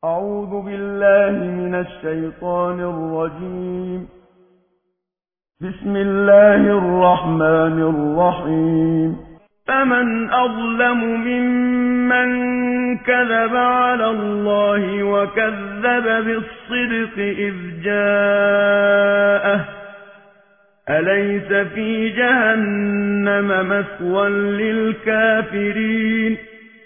أعوذ بالله من الشيطان الرجيم. بسم الله الرحمن الرحيم. فمن أظلم ممن كذب على الله وكذب بالصدق إذ جاءه أليس في جهنم مثوى للكافرين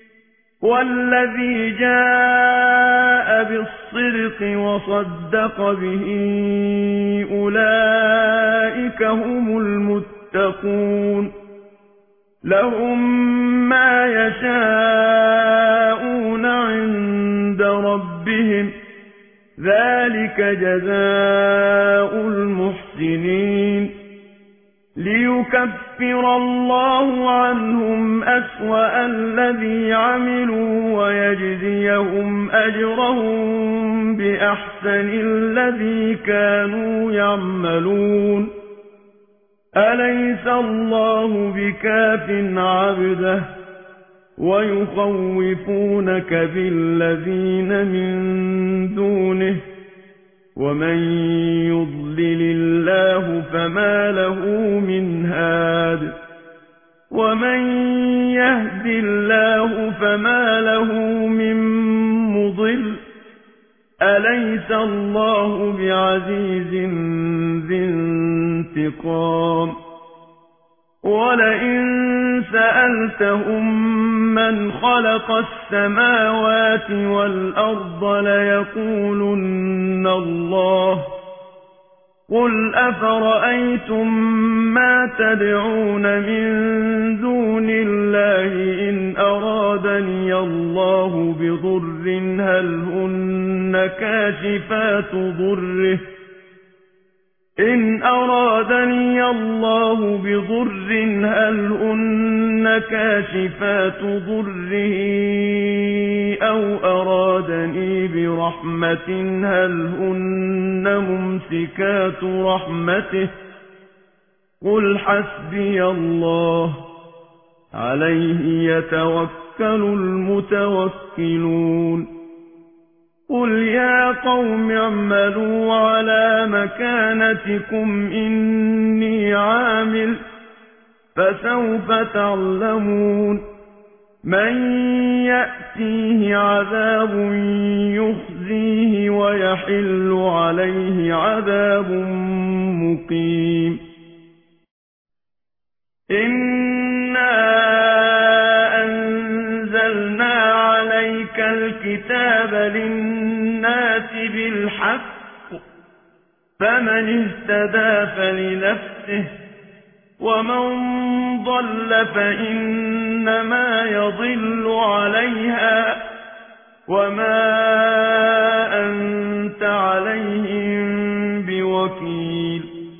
والذي جاء بالصدق وصدق به أولئك هم المتقون لهم ما يشاءون عند ربهم ذلك جزاء المحسنين ليكفر الله عنهم أسوأ الذي عملوا ويجزيهم أجرهم بأحسن الذي كانوا يعملون أليس الله بكاف عبده ويخوفونك بالذين من دونه ومن يضلل الله فما له من هاد ومن يهد الله فما له من مضل أليس الله بعزيز ذي انتقام ولئن سألتهم من خلق السماوات والأرض ليقولن الله قل أفرأيتم ما تدعون من دون الله إن أرادني الله بضر هل هن كاشفات ضره إن أرادني الله بضر هل هن كاشفات ضره أو أرادني برحمة هل هن ممسكات رحمته قل حسبي الله عليه يتوكل المتوكلون قل يا قوم اعملوا على مكانتكم إني عامل فسوف تعلمون من يأتيه عذاب يخزيه ويحل عليه عذاب مقيم إنا أنزلنا عليك الكتاب للناس بالحق فمن اهتدى فلنفسه ومن ضل فإنما يضل عليها وما أنت عليهم بوكيل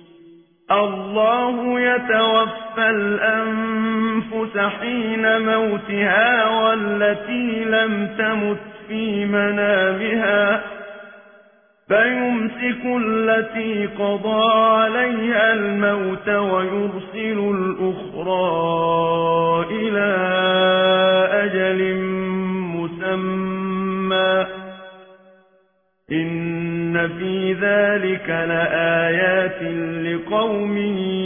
الله يتوفى الأنفس حين موتها والتي لم تمت في منامها فيمسك التي قضى عليها الموت ويرسل الأخرى إلى أجل مسمى إن في ذلك لآيات لقوم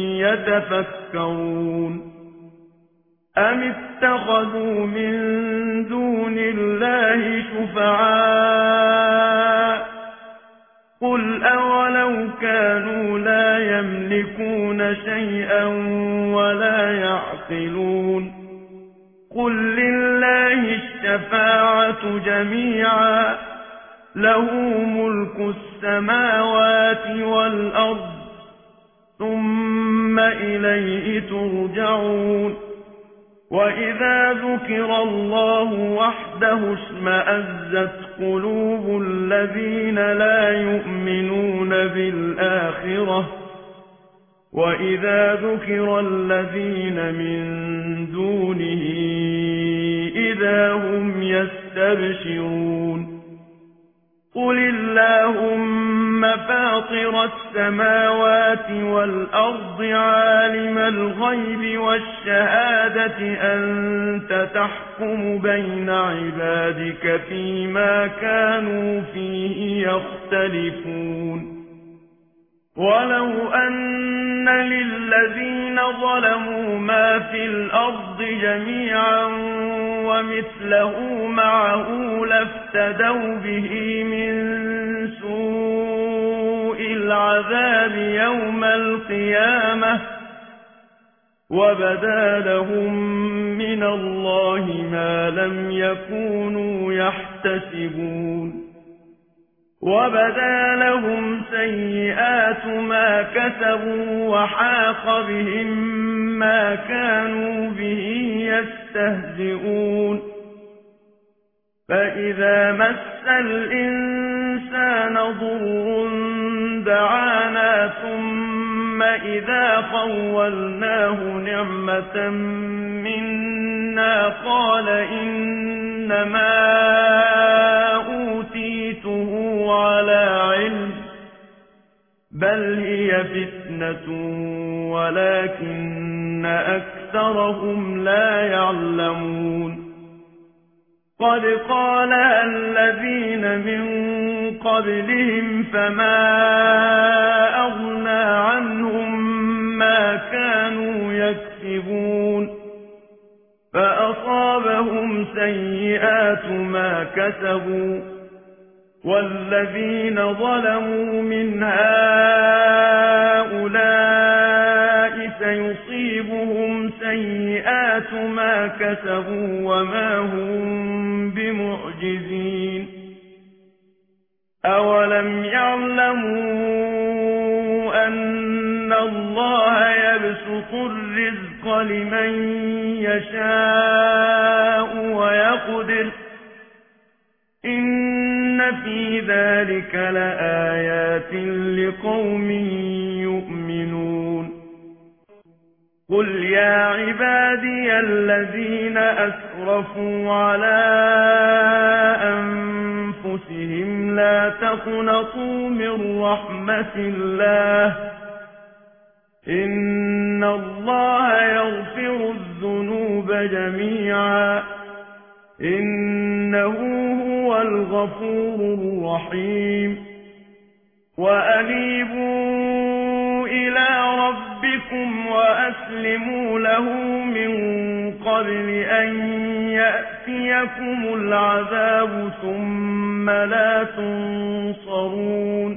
يتفكرون أم اتخذوا من دون الله شفعاء قل أولو كانوا لا يملكون شيئا ولا يعقلون قل لله الشفاعة جميعا له ملك السماوات والأرض ثم إليه ترجعون وإذا ذكر الله وحده اشمأزت قلوب الذين لا يؤمنون بالآخرة وإذا ذكر الذين من دونه إذا هم يستبشرون قل اللهم فاطر السماوات والأرض عالم الغيب والشهادة أنت تحكم بين عبادك فيما كانوا يختلفون ولو أن للذين ظلموا ما في الأرض جميعا ومثله معه لافتدوا به من سوء العذاب يوم القيامة وبدا لهم من الله ما لم يكونوا يحتسبون وبدا لهم سيئات ما كسبوا وحاق بهم ما كانوا به يستهزئون فإذا مس الإنسان ضر دعانا ثم إذا خولناه نعمة منا قال إنما أوتيته على علم بل هي فتنة ولكن أكثرهم لا يعلمون قد قالها الذين من قبلهم فما أغنى عنهم ما كانوا يكسبون فأصابهم سيئات ما كسبوا والذين ظلموا من هؤلاء سيصيبهم سيئات ما كسبوا وما هم بمعجزين أولم يعلموا أن الله يبسط الرزق لمن يشاء ويقدر إن في ذلك لآيات لقوم يؤمنون قل يا عبادي الذين أسرفوا على أنفسهم لا تقنطوا من رحمة الله إن الله يغفر الذنوب جميعا إنه هو الغفور الرحيم وأنيبوا إلى ربكم وأسلموا له من قبل أن يأتيكم العذاب ثم لا تنصرون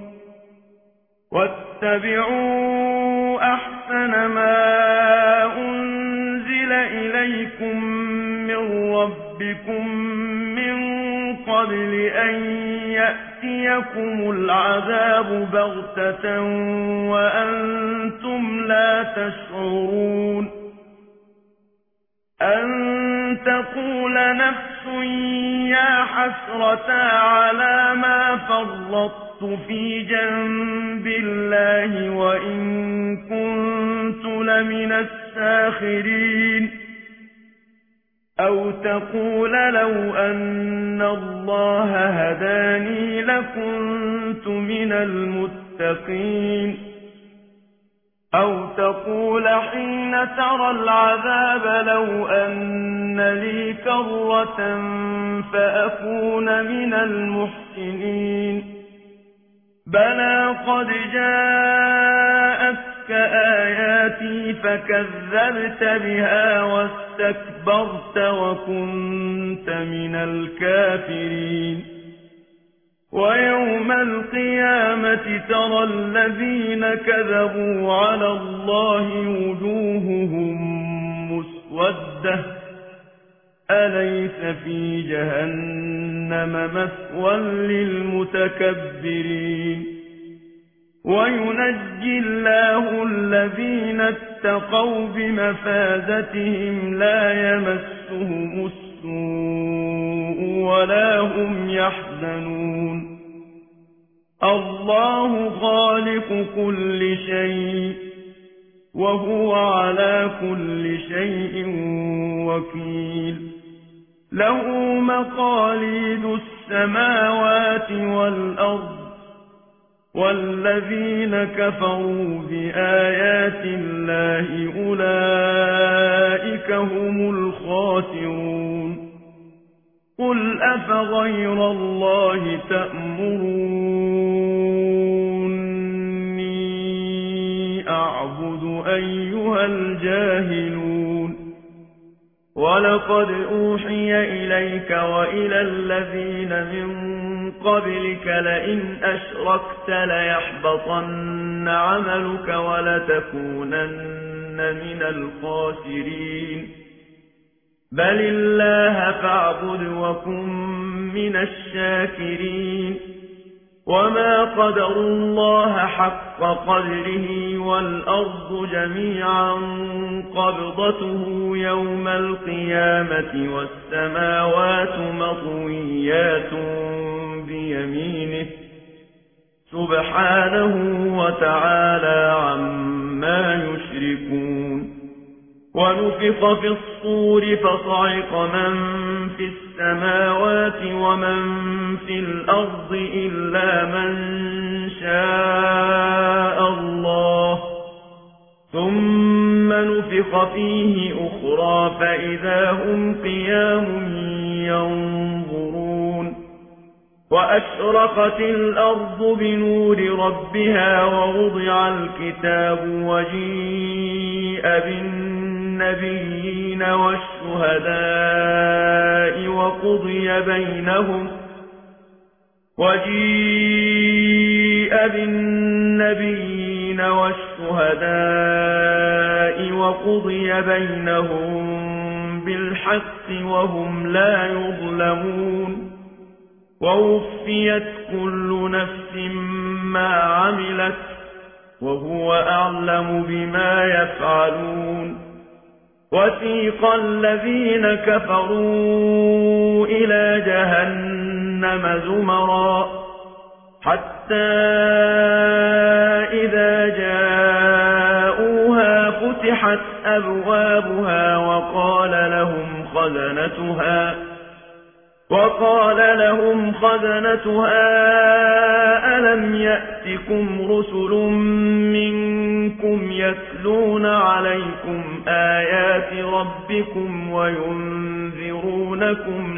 واتبعوا أحسن ما أنزل إليكم من ربكم من قبل أن يأتيكم العذاب بغتة وأنتم لا تشعرون أن تقول نفس يا حسرة على ما فرطت في جنب الله وإن كنت لمن الساخرين أو تقول لو أن الله هداني لكنت من المتقين أو تقول حين ترى العذاب لو أن لي كرة فأكون من المحسنين بلى قد جاءتك آياتي فكذبت بها واستكبرت وكنت من الكافرين ويوم القيامة ترى الذين كذبوا على الله وجوههم مسودة أليس في جهنم مثوى للمتكبرين وينجي الله الذين اتقوا بمفازتهم لا يمسهم السوء ولا هم يحزنون الله خالق كل شيء وهو على كل شيء وكيل له مقاليد السماوات والأرض والذين كفروا بآيات الله أولئك هم الخاسرون قل أفغير الله تأمرون أيها الجاهلون ولقد أوحي إليك وإلى الذين من قبلك لئن أشركت ليحبطن عملك ولتكونن من الخاسرين بل الله فاعبد وكن من الشاكرين وما قدروا الله حق قدره والأرض جميعا قبضته يوم القيامة والسماوات مطويات بيمينه سبحانه وتعالى عما يشركون ونفخ في الصور فصعق من في السماوات ومن في الأرض إلا من شاء الله ثم نفخ فيه أخرى فإذا هم قيام ينظرون وأشرقت الأرض بنور ربها ووضع الكتاب وجيء بالنبيين والشهداء وقضي بينهم بالحق وهم لا يظلمون ووفيت كل نفس ما عملت وهو أعلم بما يفعلون وسيق الذين كفروا إلى جهنم زمرا حتى إذا جاءوها فتحت أبوابها وقال لهم خزنتها ألم يأتكم رسل منكم يتلون عليكم آيات ربكم وينذرونكم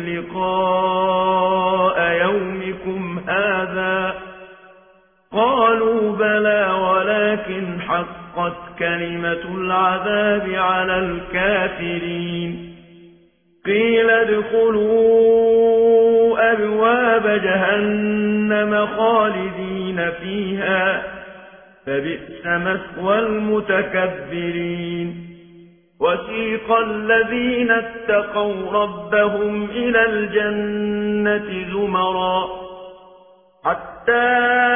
لقاء يومكم هذا قالوا بلى ولكن حقت كلمة العذاب على الكافرين قيل ادخلوا أبواب جهنم خالدين فيها فبئس مثوى المتكبرين وسيق الذين اتقوا ربهم إلى الجنة زمرا حتى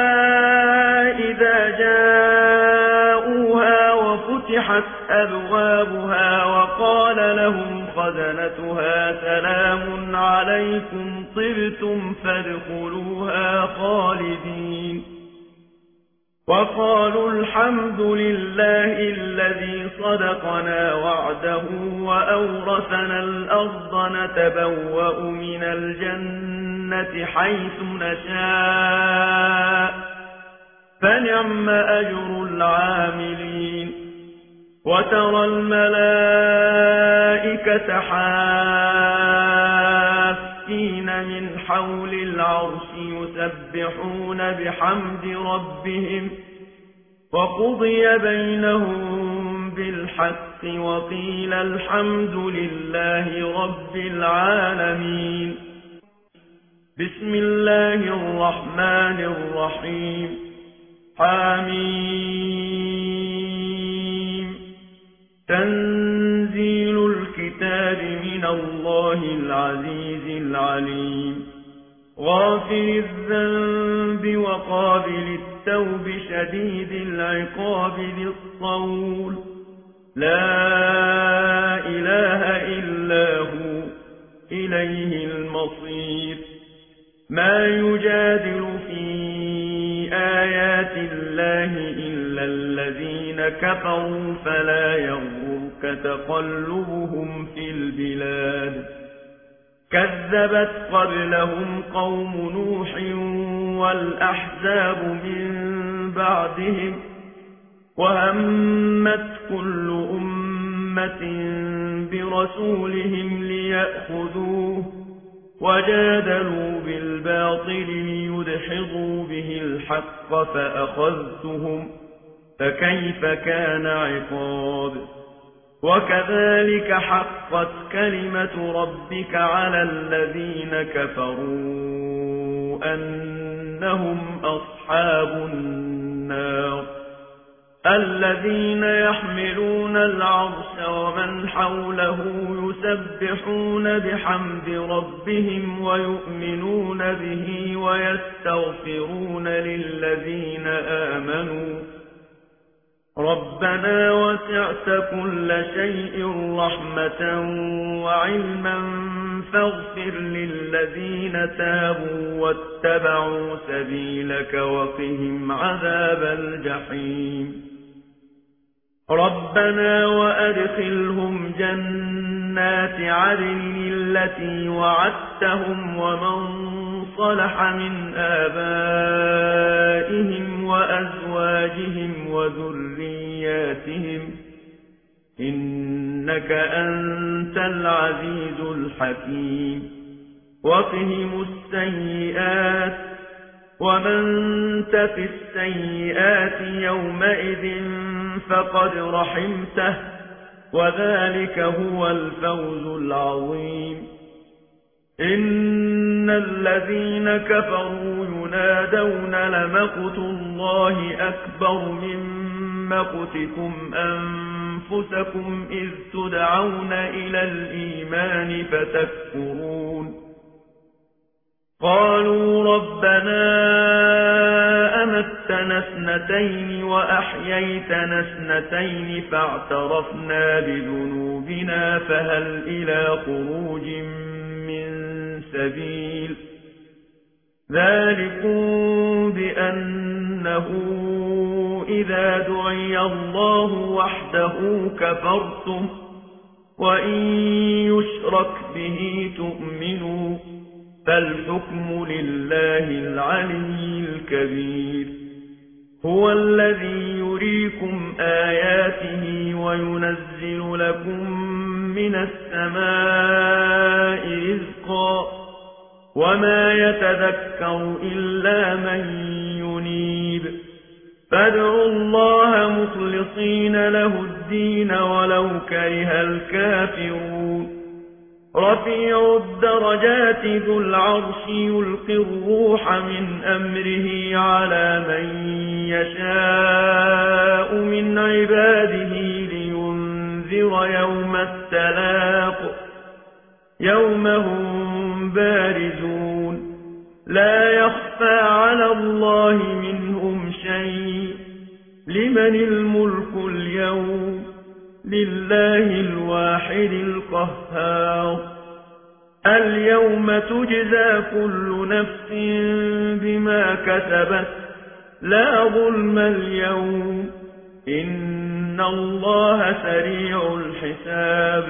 إذا جاءوها وفتحت أبوابها وقال لهم خزنتها سلام عليكم طبتم فادخلوها خالدين وقالوا الحمد لله الذي صدقنا وعده وأورثنا الأرض نتبوأ من الجنة حيث نشاء فنعم أجر العاملين وترى الملائكة حافين من حول العرش يسبحون بحمد ربهم وقضي بينهم بالحق وقيل الحمد لله رب العالمين بسم الله الرحمن الرحيم حميم تنزيل الكتاب من الله العزيز العليم غافر الذنب وقابل التوب شديد العقاب ذي الطول لا إله إلا هو إليه المصير ما يجادل في آيات الله إلا الذين كفروا فلا يغرك تقلبهم في البلاد كذبت قبلهم قوم نوح والأحزاب من بعدهم وهمت كل أمة برسولهم ليأخذوه وجادلوا بالباطل ليدحضوا به الحق فكيف كان عقاب وكذلك حقت كلمة ربك على الذين كفروا أنهم أصحاب النار الذين يحملون العرش ومن حوله يسبحون بحمد ربهم ويؤمنون به ويستغفرون للذين آمنوا ربنا وسعت كل شيء رحمة وعلما فاغفر للذين تابوا واتبعوا سبيلك وقهم عذاب الجحيم ربنا وأدخلهم جنات عدن التي وعدتهم ومن صلح من آبائهم وأزواجهم وذرياتهم إنك أنت العزيز الحكيم وقهم السيئات ومن تق السيئات يومئذ فقد رحمته وذلك هو الفوز العظيم إن الذين كفروا ينادون لمقت الله أكبر من مقتكم أنفسكم إذ تدعون إلى الإيمان فتكفرون قالوا ربنا أمتنا اثنتين وأحييتنا اثنتين فاعترفنا بذنوبنا فهل إلى خروج من سبيل ذلكم بأنه إذا دعي الله وحده كفرتم وإن يشرك به تؤمنوا فالحكم لله العلي الكبير هو الذي يريكم آياته وينزل لكم من السماء رزقا وما يتذكر إلا من ينيب فادعوا الله مخلصين له الدين ولو كره الكافرون رفيع الدرجات ذو العرش يلقي الروح من أمره على من يشاء من عباده لينذر يوم التلاق يوم هم بارزون لا يخفى على الله منهم شيء لمن الملك اليوم لله الواحد القهار اليوم تجزى كل نفس بما كسبت لا ظلم اليوم إن الله سريع الحساب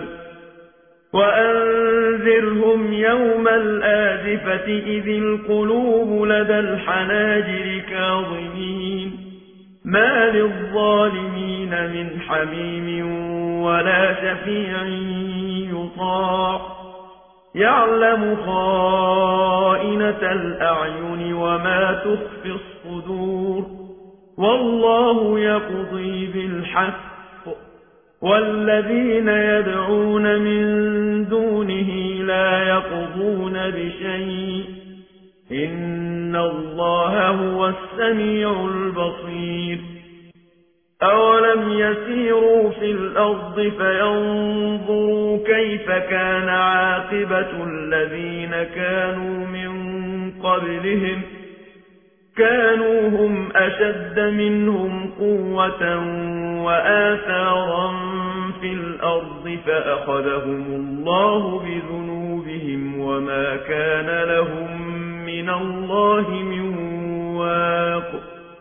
وأنذرهم يوم الآزفة إذ القلوب لدى الحناجر كاظمين ما للظالمين من حميم ولا شفيع يطاع يعلم خائنة الأعين وما تخفي الصدور والله يقضي بالحق والذين يدعون من دونه لا يقضون بشيء إن الله هو السميع البصير أولم يسيروا في الأرض فينظروا كيف كان عاقبة الذين كانوا من قبلهم كانوا هم أشد منهم قوة وآثارا في الأرض فأخذهم الله بذنوبهم وما كان لهم من الله من واق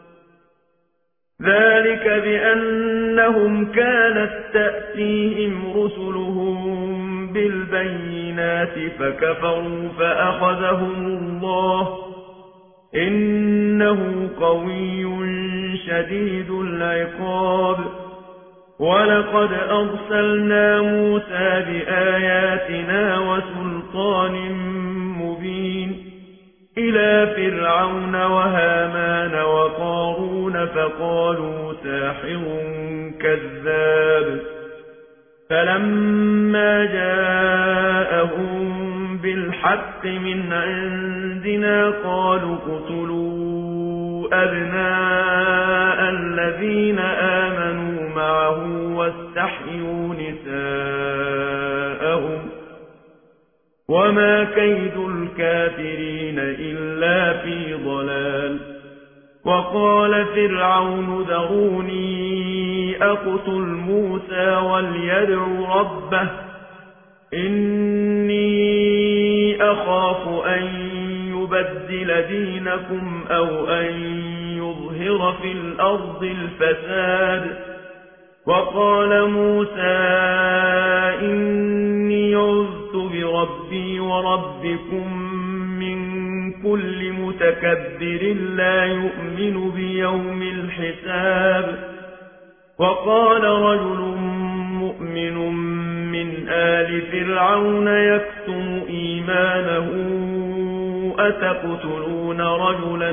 ذلك بأنهم كانت تأتيهم رسلهم بالبينات فكفروا فأخذهم الله إنه قوي شديد العقاب ولقد أرسلنا موسى بآياتنا وسلطان مبين إلى فرعون وهامان وقارون فقالوا ساحر ساحر كذاب. فلما جاءهم بالحق من عندنا قالوا اقتلوا أبناء الذين آمنوا معه واستحيوا نساءهم وما كيد الكافرين إلا في ضلال. وقال فرعون ذروني أقتل موسى وليدع ربه إني أخاف أن يبدل دينكم أو أن يظهر في الأرض الفساد. وقال موسى إني عذت بربي وربكم من كل متكبر لا يؤمن بيوم الحساب. وقال رجل مؤمن من آل فرعون يكتم إيمانه أتقتلون رجلا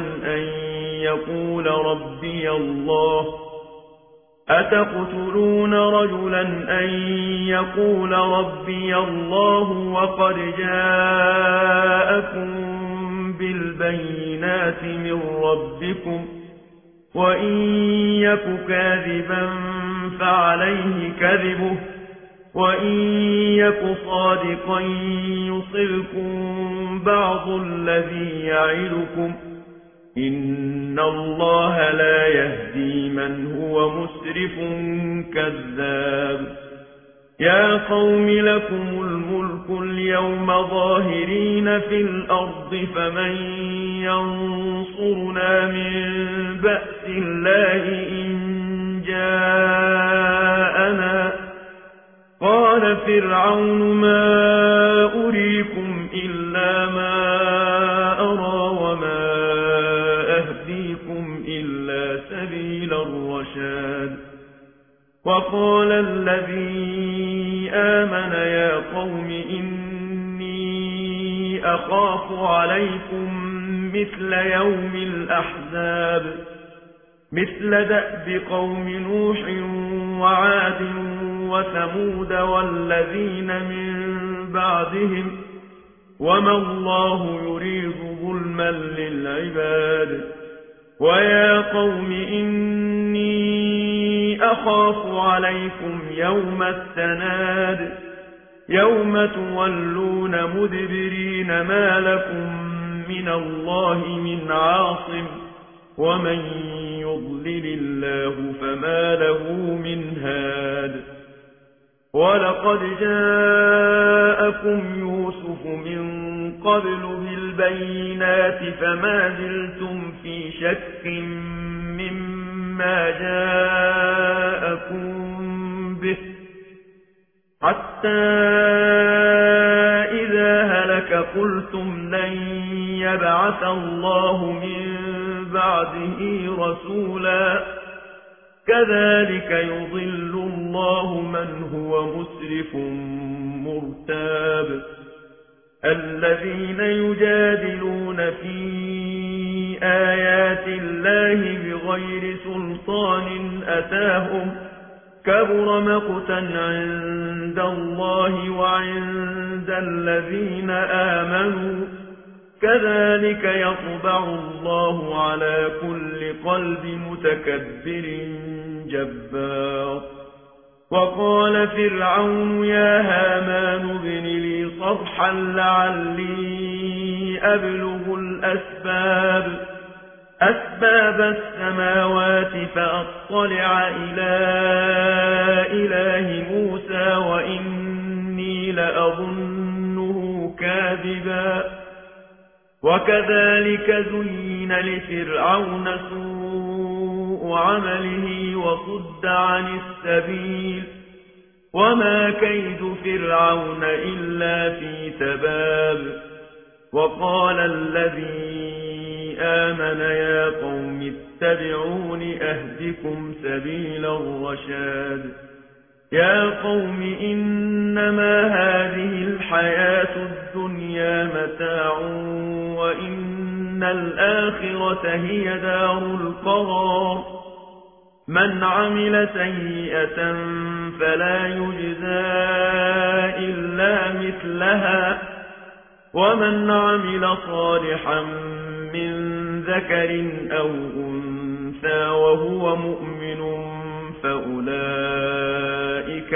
أن يقول ربي الله وقد جاءكم بالبينات من ربكم وإن يك كاذبا فعليه كذبه وإن يك صادقا يصبكم بعض الذي يعدكم إن الله لا يهدي من هو مسرف كذاب. يا قوم لكم الملك اليوم ظاهرين في الأرض فمن ينصرنا من بأس الله إن جاءنا. قال فرعون ما أريكم إلا ما أرى وما أهديكم إلا سبيل الرشاد. وقال الذي آمن يا قوم إني أخاف عليكم مثل يوم الأحزاب مثل دأب قوم نوح وعاد وثمود والذين من بعدهم وما الله يريد ظلما للعباد. ويا قوم إني أخاف عليكم يوم التناد يوم تولون مدبرين ما لكم من الله من عاصم ومن يضلل الله فما له من هاد. ولقد جاءكم يوسف من قبل بالبينات فما زلتم في شك مما جاءكم به حتى إذا هلك قلتم لن يبعث الله من بعده رسولا كذلك يضل الله من هو مسرف مرتاب. الذين يجادلون في آيات الله بغير سلطان أتاهم كبر مقتا عند الله وعند الذين آمنوا كذلك يطبع الله على كل قلب متكبر جبار. وقال فرعون يا هامان ابن لي صرحا لعلي أبلغ أسباب السماوات فأطلع إلى إله موسى وإني لأظنه كاذبا. وكذلك زين لفرعون سوء عمله وصد عن السبيل وما كيد فرعون إلا في تباب. وقال الذي آمن يا قوم اتبعون أهدكم سبيل الرشاد. يا قوم إنما هذه الحياة الدنيا متاع وإن الآخرة هي دار القرار. من عمل سيئة فلا يجزى إلا مثلها ومن عمل صالحا من ذكر أو أنثى وهو مؤمن فأولئك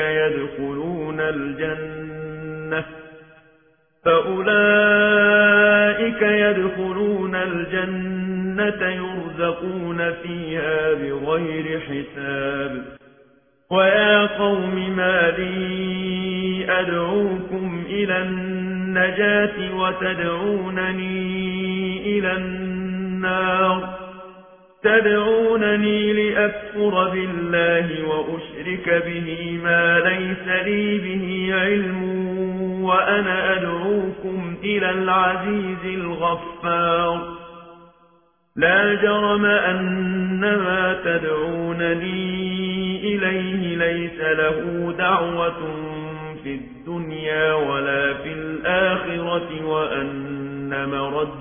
يدخلون الجنة يرزقون فيها بغير حساب ويا قوم ما لي أدعوكم إلى النجاة وتدعونني إلى النار تدعونني لأكفر بالله وأشرك به ما ليس لي به علم وأنا أدعوكم إلى العزيز الغفار لا جرم أن ما تدعونني إليه ليس له دعوة في الدنيا ولا في الآخرة وأن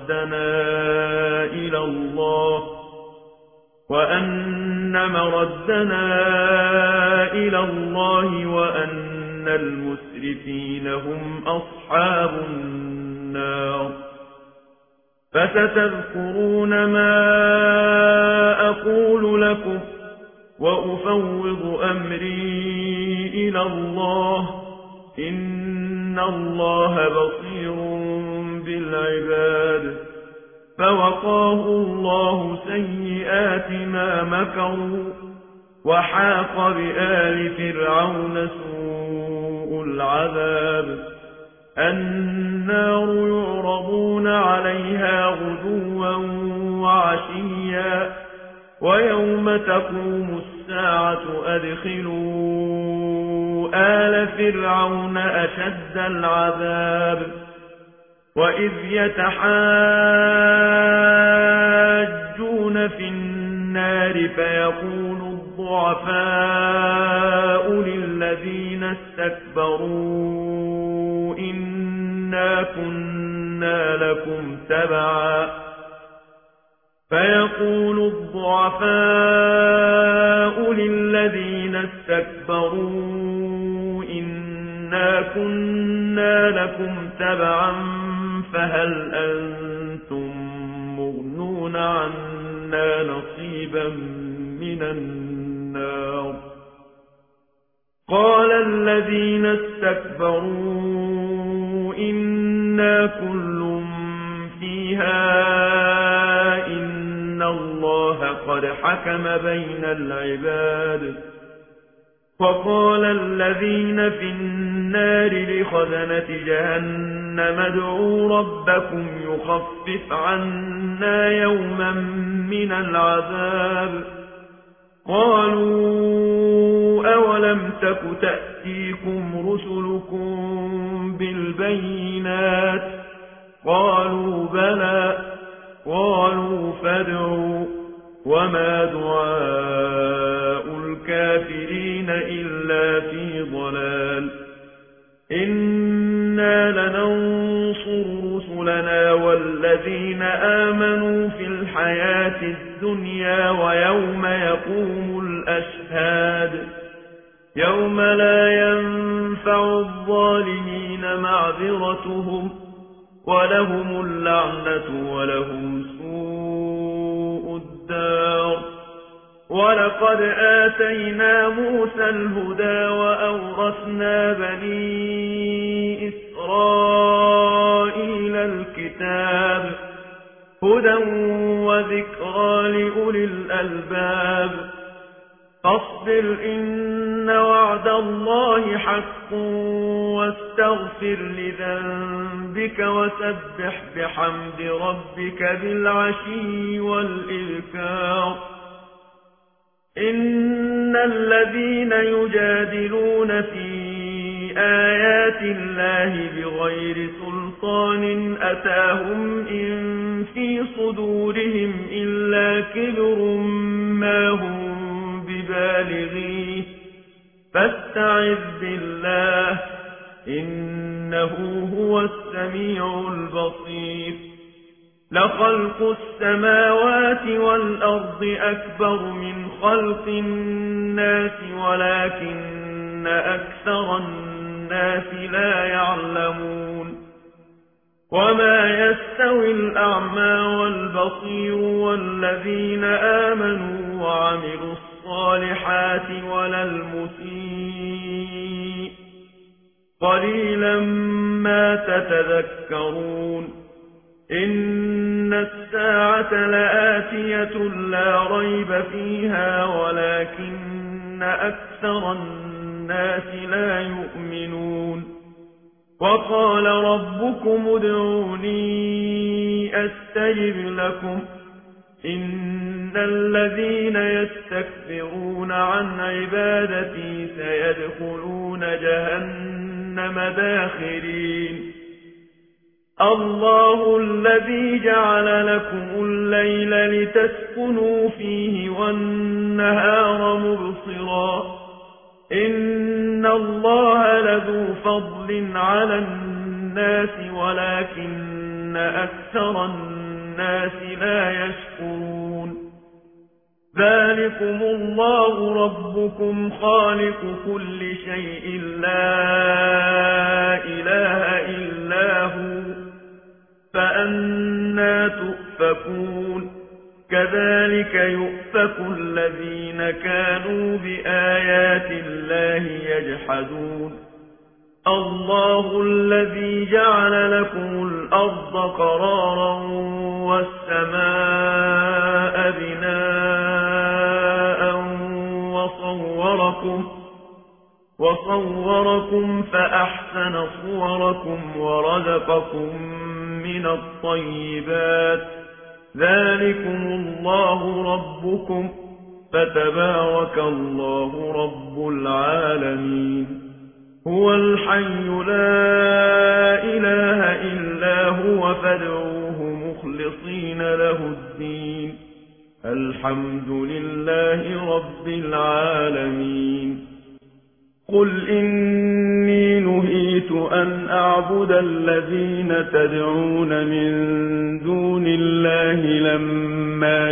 مردنا إلى الله وأن المسرفين هم أصحاب النار فستذكرون ما أقول لكم وأفوض أمري إلى الله إن الله بصير بالعباد فوقاه الله سيئات ما مكروا وحاق بآل فرعون سوء العذاب النار يعرضون عليها غدوا وعشيا ويوم تقوم الساعة أدخلوا آل فرعون أشد العذاب وإذ يتحاجون في النار فيقول الضعفاء للذين استكبروا إنا كنا لكم تبعا فهل أنتم مغنون عنا نصيبا من النار قال الذين استكبروا إنا كل فيها إن الله قد حكم بين العباد وقال الذين في النار لخزنة جهنم ادعوا ربكم يخفف عنا يوما من العذاب قالوا أولم تك تأتيكم رسلكم بالبينات قالوا بلى قالوا فادعوا وما دعاء الكافرين إلا في ضلال إنا لننصر رسلنا والذين آمنوا في الحياة الدنيا ويوم يقوم الأشهاد يوم لا ينفع الظالمين معذرتهم ولهم اللعنة ولهم سوء الدار ولقد آتينا موسى الهدى وأورثنا بني إسرائيل الكتاب هدى وذكرى لأولي الألباب فاصبر إن وعد الله حق واستغفر لذنبك وسبح بحمد ربك بالعشي والإبكار إن الذين يجادلون في آيات الله بغير سلطان أتاهم إن في صدورهم إلا كبر ما هم ببالغيه فاستعذ بالله إنه هو السميع البصير لخلق السماوات والأرض أكبر من خلق الناس ولكن أكثر الناس لا يعلمون وما يستوي الأعمى والبصير والذين آمنوا وعملوا الصالحات ولا المسيء قليلا ما تتذكرون إن الساعة لآتية لا ريب فيها ولكن أكثر الناس لا يؤمنون وقال ربكم ادعوني أستجب لكم إن الذين يستكبرون عن عبادتي سيدخلون جهنم داخرين الله الذي جعل لكم الليل لتسكنوا فيه والنهار مبصرا إن الله لذو فضل على الناس ولكن أكثر الناس لا يشكرون ذلكم الله ربكم خالق كل شيء لا إله إلا هو فأنى تؤفكون كذلك يؤفك الذين كانوا بآيات الله يجحدون الله الذي جعل لكم الأرض قرارا والسماء بناء وصوركم فأحسن صوركم ورزقكم من الطيبات ذلكم الله ربكم فتبارك الله رب العالمين هو الحي لا إله إلا هو فادعوه مخلصين له الدين الحمد لله رب العالمين قل إني نهيت أن أعبد الذين تدعون من دون الله لما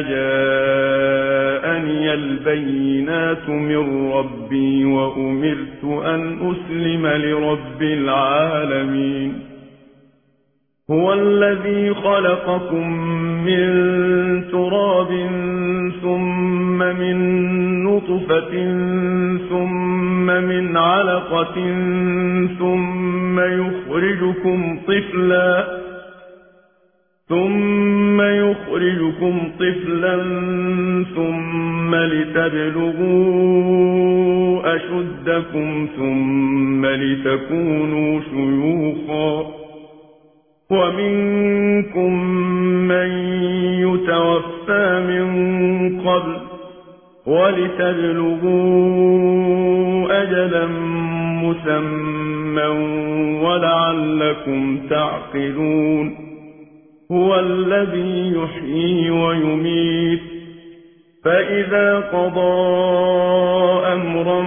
جاءني البينات من ربي وأمرت أن أسلم لرب العالمين هو الذي خلقكم من تراب ثم من نطفة ثم من علقة ثم يخرجكم طفلا ثم لتبلغوا أشدكم ثم لتكونوا شيوخا ومنكم من يتوفى من قبل ولتبلغوا أجلا مسمى ولعلكم تعقلون هو الذي يحيي ويميت فإذا قضى أمرا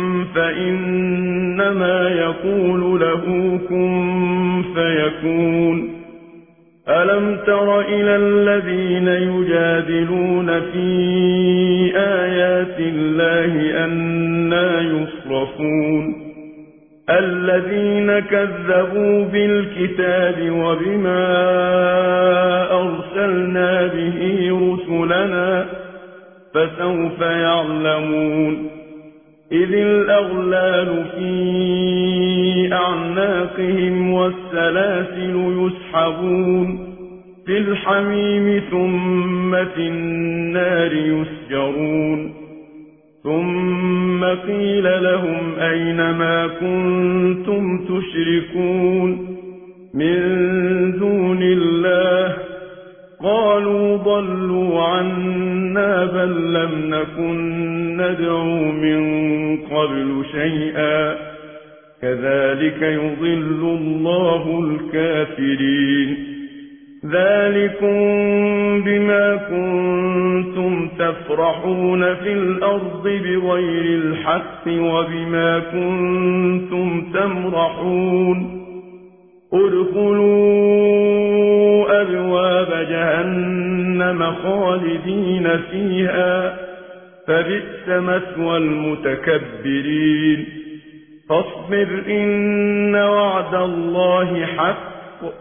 فإنما يقول له كن فيكون ألم تر إلى الذين يجادلون في آيات الله أنى يصرفون الذين كذبوا بالكتاب وبما أرسلنا به رسلنا فسوف يعلمون إذ الأغلال في أعناقهم والسلاسل يسحبون في الحميم ثم في النار يسجرون ثم قيل لهم أين ما كنتم تشركون من دون الله قالوا ضلوا عنا بل لم نكن ندعو من قبل شيئا كذلك يضل الله الكافرين ذلكم بما كنتم تفرحون في الأرض بغير الحق وبما كنتم تمرحون ادخلوا أبواب جهنم خالدين فيها فبئس مثوى المتكبرين فاصبر إن وعد الله حق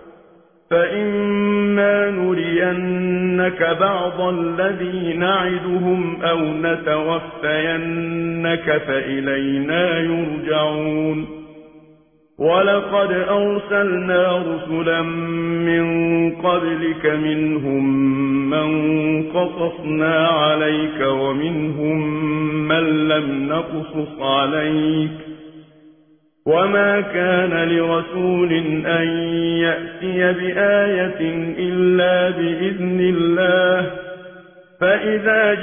فإما نرينك بعض الذي نعدهم أو نتوفينك فإلينا يرجعون ولقد أرسلنا رسلا من قبلك منهم من قصصنا عليك ومنهم من لم نقصص عليك وما كان لرسول أن يأتي بآية إلا بإذن الله فإذا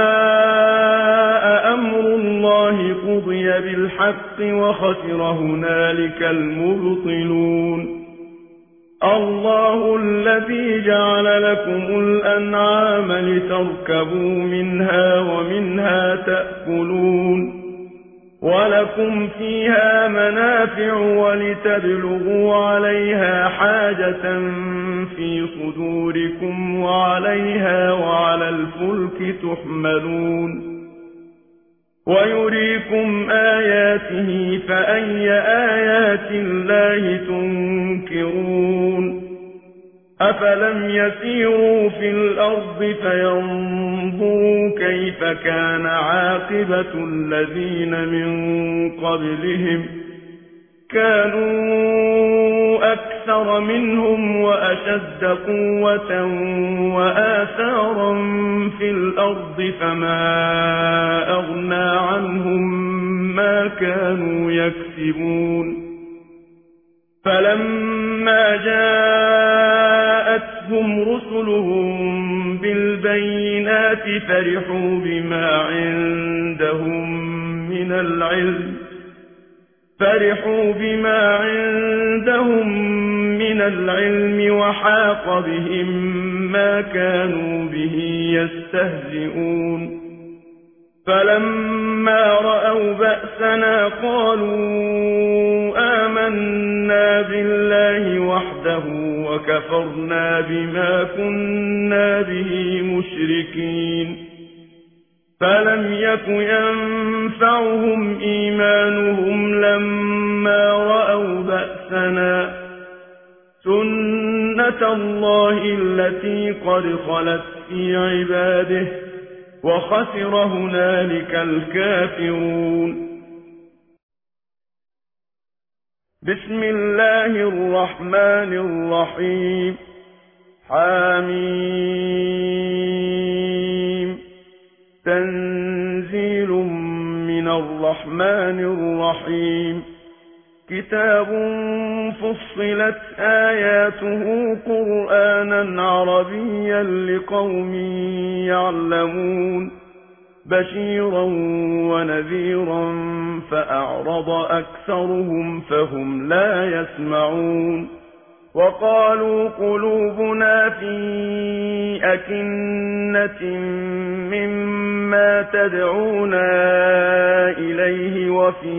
جاء أمر الله قضي بالحق وخسر هنالك المبطلون الله الذي جعل لكم الأنعام لتركبوا منها ومنها تأكلون ولكم فيها منافع ولتبلغوا عليها حاجة في صدوركم وعليها وعلى الفلك تحملون ويريكم آياته فأي آيات الله تنكرون أفلم يسيروا في الأرض فينظروا كيف كان عاقبة الذين من قبلهم كانوا أكثر منهم وأشد قوة وآثارا في الأرض فما أغنى عنهم ما كانوا يكسبون فلما جاءتهم رسلهم بالبينات فرحوا بما عندهم من العلم وحاق بهم ما كانوا به يستهزئون فلما رأوا بأسنا قالوا آمنا بالله وحده وكفرنا بما كنا به مشركين فلم يك ينفعهم إيمانهم لما رأوا بأسنا سنة الله التي قد خلت في عباده وخسر هنالك الكافرون بسم الله الرحمن الرحيم حميم تنزيل من الرحمن الرحيم كتاب فصلت آياته قرآنا عربيا لقوم يعلمون بشيرا ونذيرا فأعرض أكثرهم فهم لا يسمعون وقالوا قلوبنا في أكنة مما تدعونا إليه وفي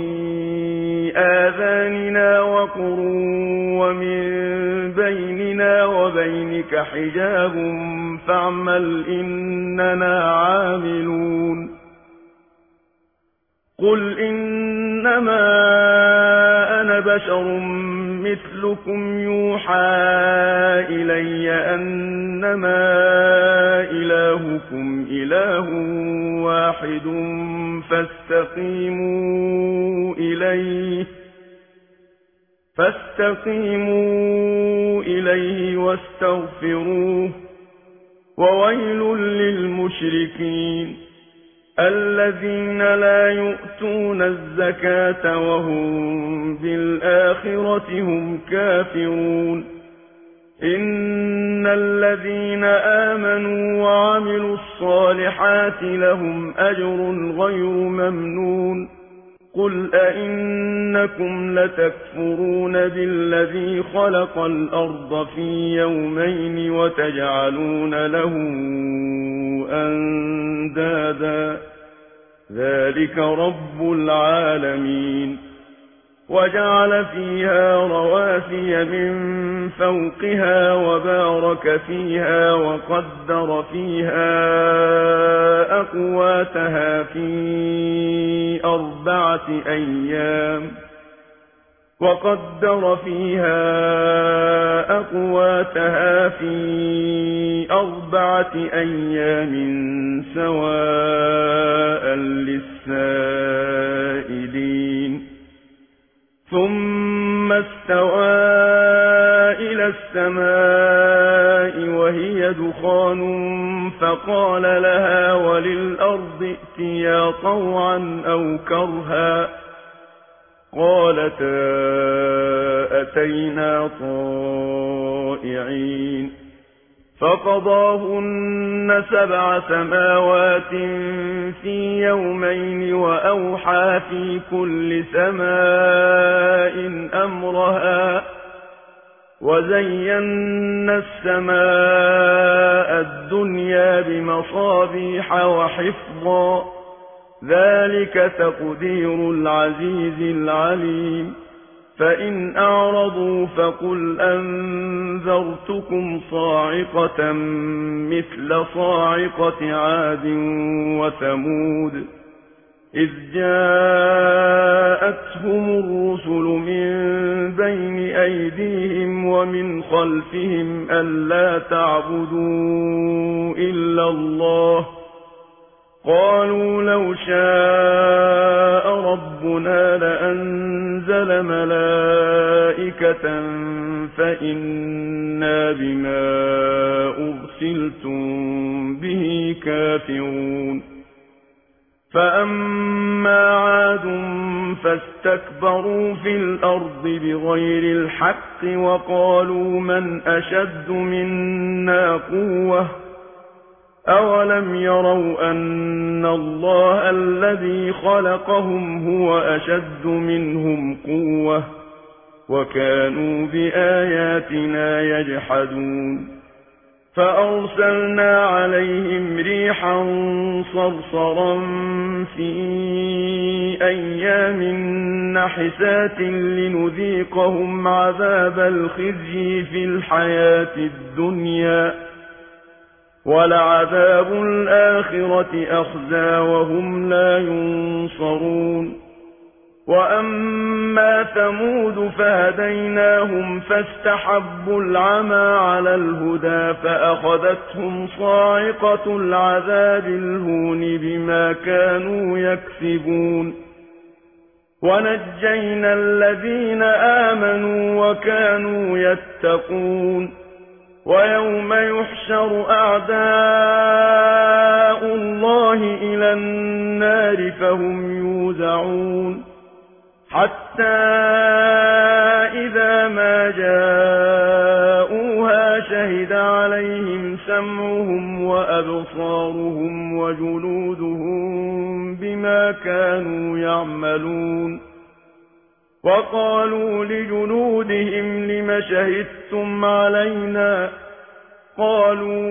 آذاننا وقر ومن بيننا وبينك حجاب فاعمل إننا عاملون قل إنما أنا بشر مثلكم يوحى إلي أنما إلهكم إله واحد فاستقيموا إليه واستغفروه وويل للمشركين الذين لا يؤتون الزكاة وهم بالآخرة هم كافرون إن الذين آمنوا وعملوا الصالحات لهم أجر غير ممنون قل أئنكم لتكفرون بالذي خلق الأرض في يومين وتجعلون له أندادا ذلك رب العالمين وجعل فيها رواسي من فوقها وبارك فيها وقدر فيها أقواتها في 4 أيام سواء للسائلين ثم استوى إلى السماء وهي دخان فقال لها وللأرض ائتيا طوعا أو كرها قالتا أتينا طائعين فقضاهن 7 سماوات في يومين وأوحى في كل سماء أمرها وزينا السماء الدنيا بمصابيح وحفظا ذلك تقدير العزيز العليم فإن أعرضوا فقل أنذرتكم صاعقة مثل صاعقة عاد وثمود إذ جاءتهم الرسل من بين أيديهم ومن خلفهم ألا تعبدوا إلا الله قالوا لو شاء ربنا لأنزل ملائكة فإنا بما أرسلتم به كافرون فأما عاد فاستكبروا في الأرض بغير الحق وقالوا من أشد منا قوة أولم يروا أن الله الذي خلقهم هو أشد منهم قوة وكانوا بآياتنا يجحدون فأرسلنا عليهم ريحا صرصرا في أيام نحسات لنذيقهم عذاب الخزي في الحياة الدنيا ولعذاب الآخرة أخزى وهم لا ينصرون وأما ثمود فهديناهم فاستحبوا العمى على الهدى فأخذتهم صاعقة العذاب الهون بما كانوا يكسبون ونجينا الذين آمنوا وكانوا يتقون ويوم يحشر أعداء الله إلى النار فهم يوزعون حتى إذا ما جاءوها شهد عليهم سمعهم وأبصارهم وجلودهم بما كانوا يعملون وقالوا لجلودهم لم شهدتم علينا قالوا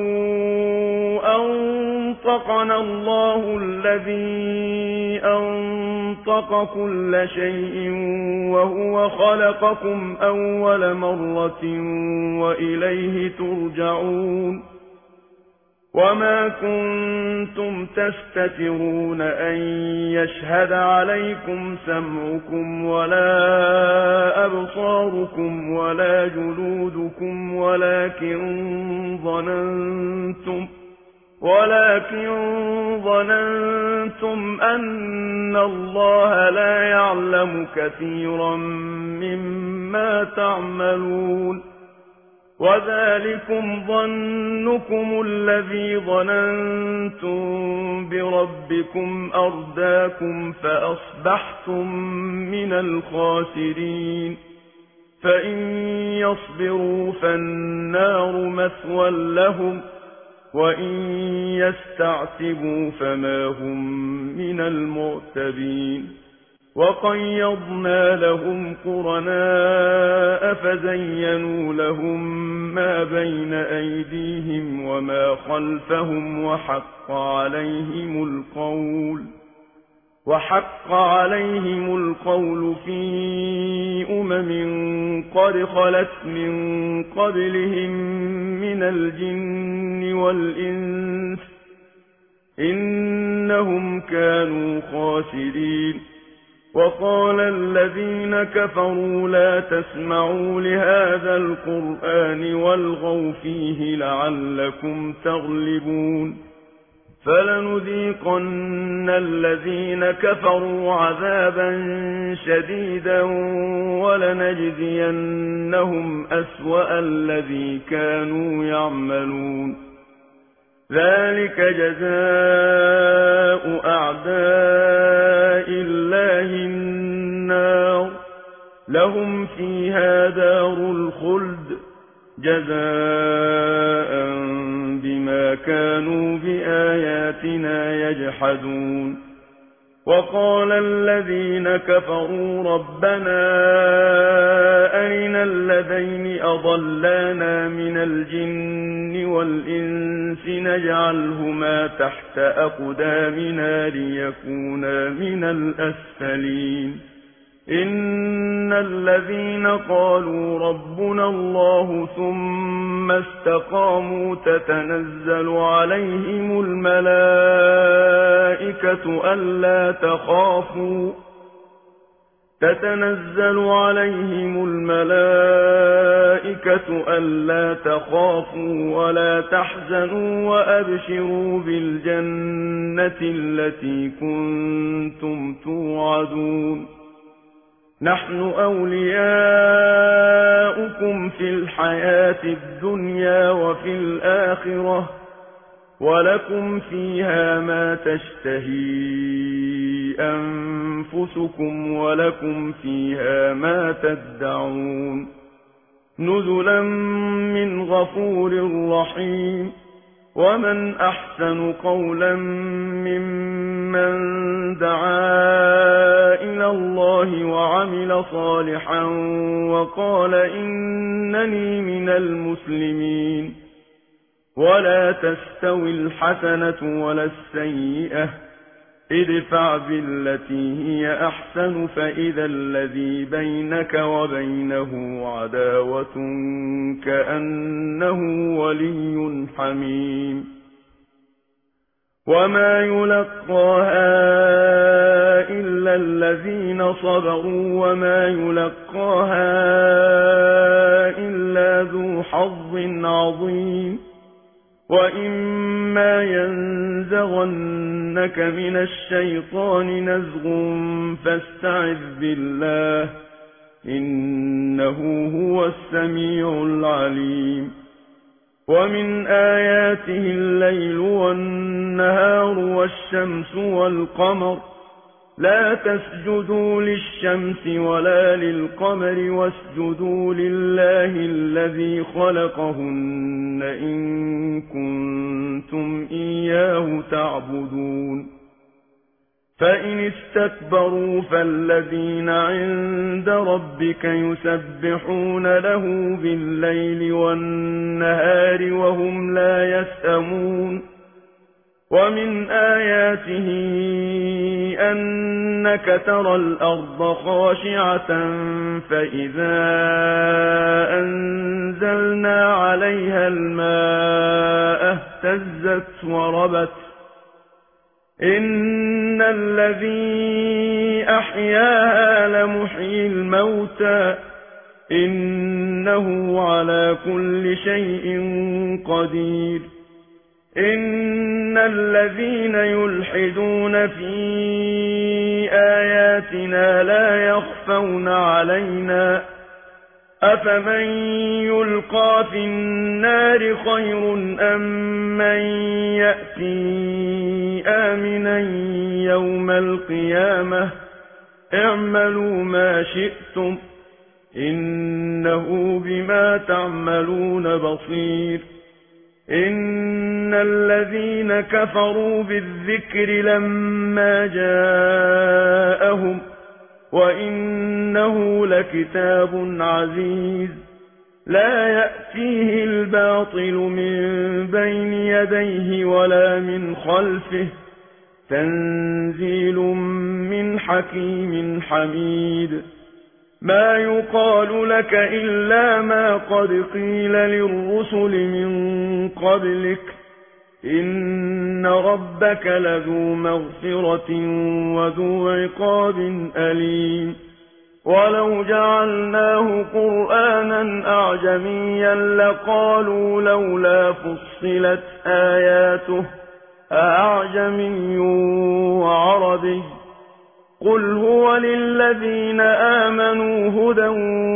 أنطقنا الله الذي أنطق كل شيء وهو خلقكم أول مرة وإليه ترجعون وما كنتم تستترون أن يشهد عليكم سمعكم ولا أبصاركم ولا جلودكم ولكن ظننتم أن الله لا يعلم كثيرا مما تعملون وذلكم ظنكم الذي ظننتم بربكم أرداكم فأصبحتم من الخاسرين فإن يصبروا فالنار مثوى لهم وإن يستعتبوا فما هم من المعتبين وقيضنا لهم قرناء فزينوا لهم ما بين أيديهم وما خلفهم وحق عليهم وحق عليهم القول في قد خلت من قبلهم من الجن والإنس إنهم كانوا خاسرين وقال الذين كفروا لا تسمعوا لهذا القرآن والغوا فيه لعلكم تغلبون فلنذيقن الذين كفروا عذابا شديدا ولنجزينهم أسوأ الذي كانوا يعملون ذلك جزاء أعداء الله النار لهم فيها دار الخلد جزاء بما كانوا بآياتنا يجحدون وقال الذين كفروا ربنا أرنا الذين أضلانا من الجن والإنس نجعلهما تحت أقدامنا ليكونا من الأسفلين إن الذين قالوا ربنا الله ثم استقاموا تتنزل عليهم الملائكة ألا تخافوا ولا تحزنوا وأبشروا بالجنة التي كنتم توعدون نحن أولياؤكم في الحياة الدنيا وفي الآخرة ولكم فيها ما تشتهي أنفسكم ولكم فيها ما تدعون نزلا من غفور رحيم ومن أحسن قولا ممن دعا إلى الله وعمل صالحا وقال إنني من المسلمين ولا تستوي الحسنة ولا السيئة ادفع بالتي هي أحسن فإذا الذي بينك وبينه عداوة كأنه ولي حميم وما يلقاها إلا الذين صبروا وما يلقاها إلا ذو حظ عظيم وإما ينزغنك من الشيطان نزغ فاستعذ بالله إنه هو السميع العليم ومن آياته الليل والنهار والشمس والقمر لا تسجدوا للشمس ولا للقمر واسجدوا لله الذي خلقهن إن كنتم إياه تعبدون فإن استكبروا فالذين عند ربك يسبحون له بالليل والنهار وهم لا يسأمون ومن آياته أنك ترى الأرض خاشعة فإذا أنزلنا عليها الماء اهتزت وربت إن الذي أحياها لمحيي الموتى إنه على كل شيء قدير إن الذين يلحدون في آياتنا لا يخفون علينا أفمن يلقى في النار خير أم من يأتي آمنا يوم القيامة اعملوا ما شئتم إنه بما تعملون بصير إن الذين كفروا بالذكر لما جاءهم وإنه لكتاب عزيز لا يأتيه الباطل من بين يديه ولا من خلفه تنزيل من حكيم حميد ما يقال لك إلا ما قد قيل للرسل من قبلك إن ربك لذو مغفرة وذو عقاب أليم ولو جعلناه قرآنا أعجميا لقالوا لولا فصلت آياته أعجمي وعربي قل هو للذين آمنوا هدى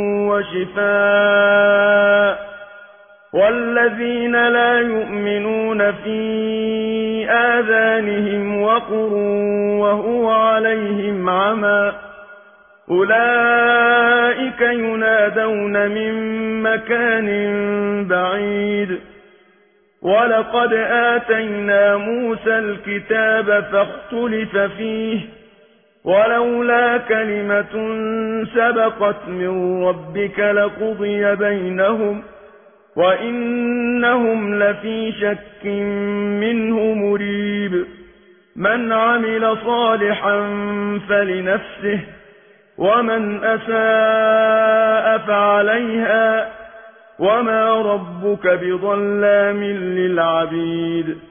وشفاء والذين لا يؤمنون في آذانهم وقر وهو عليهم عمى أولئك ينادون من مكان بعيد ولقد آتينا موسى الكتاب فاختلف فيه ولولا كلمة سبقت من ربك لقضي بينهم وإنهم لفي شك منه مريب من عمل صالحا فلنفسه ومن أساء فعليها وما ربك بظلام للعبيد